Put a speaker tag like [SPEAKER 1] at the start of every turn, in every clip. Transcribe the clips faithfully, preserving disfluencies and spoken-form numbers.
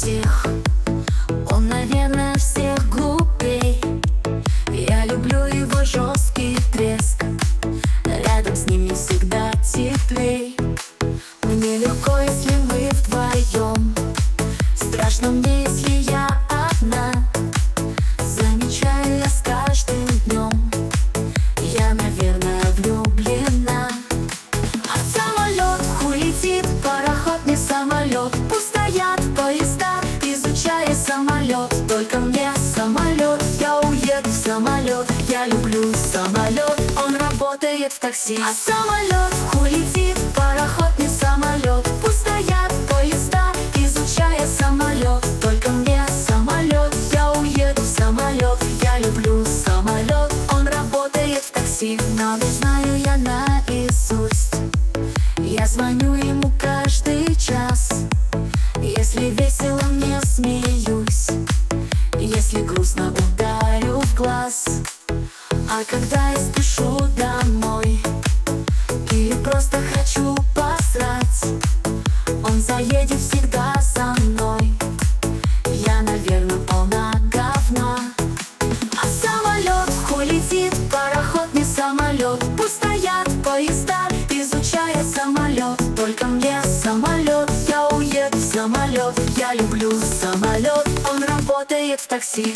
[SPEAKER 1] всех, он, наверное, всех глупей. Я люблю его жесткий треск, рядом с ним не всегда теплей. Мне легко, если мы вдвоем, страшно мне, если я одна. Замечаю я с каждым днем, я, наверное, влюблена. А самолет улетит, пароход не самолет. Пусть стоят поезда, изучая самолет. Только мне самолет, я уеду в самолет. Я люблю самолет, он работает в такси. А самолет улетит, пароход не самолет. Пусть стоят поезда, изучая самолет. Только мне самолет, я уеду в самолет. Я люблю самолет, он работает в такси. Много знаю я наизусть, я звоню ему каждый час. Если весело, мне смеюсь, если грустно, ударю в глаз. А когда я спешу домой или просто хочу посрать, он заедет всегда за мной. Я, наверное, полна говна. А самолет улетит, пароход не самолет. Пусть стоят поезда, изучая самолет. Только мне самолет, я уеду в самолет. Я люблю самолет, он работает в такси.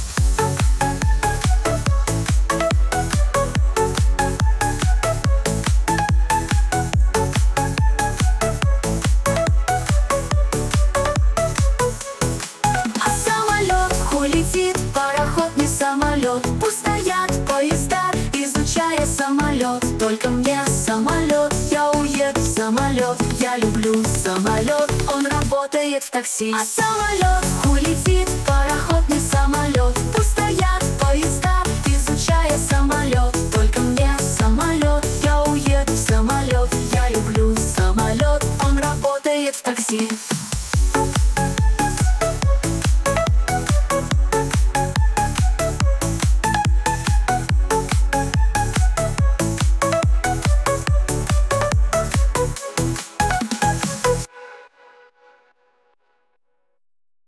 [SPEAKER 1] А самолет улетит, пароход не самолет. Пусть стоят поезда, изучая самолет. Только мне самолет, я уеду в самолет. Я люблю самолет, он работает в такси. А самолет улетит, пароход не